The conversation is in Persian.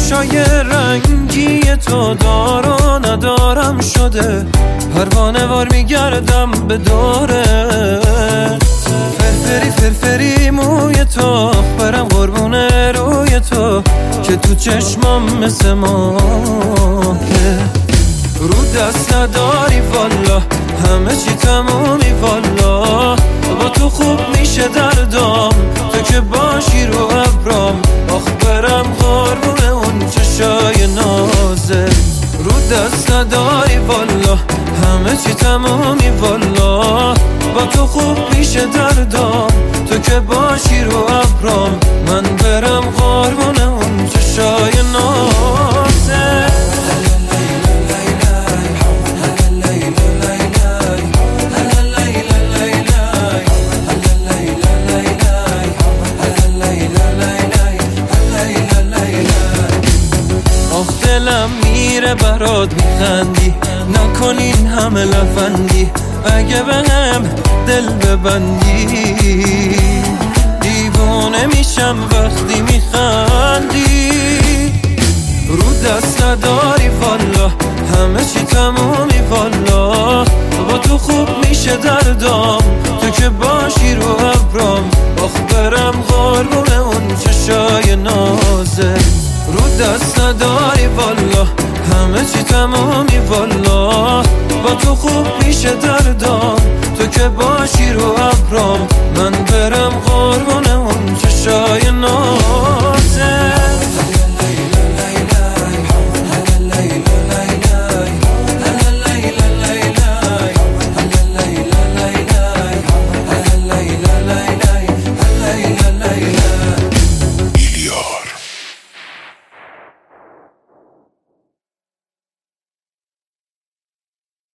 چشای رنگی تو دار و ندارم شده، پروانه وار میگردم به دوره. فرفری فرفری موی تو، برم قربونه روی تو که تو چشمام مثل ماهه. رو دست نداری والا، همه چی تمومی والا، با تو خوب میشه دردام، تو که باشی رو ابرام. آخ برم قربونه اون چشای نازه. رو دست نداری والا، همه چی تمومی والا، با تو خوب میشه دردام، تو که باشی رو ابرام. من برم قربونه اون چشای نازه. دلم میره برات میخندی، نکنین همه لفندی، اگه به هم دل ببندی.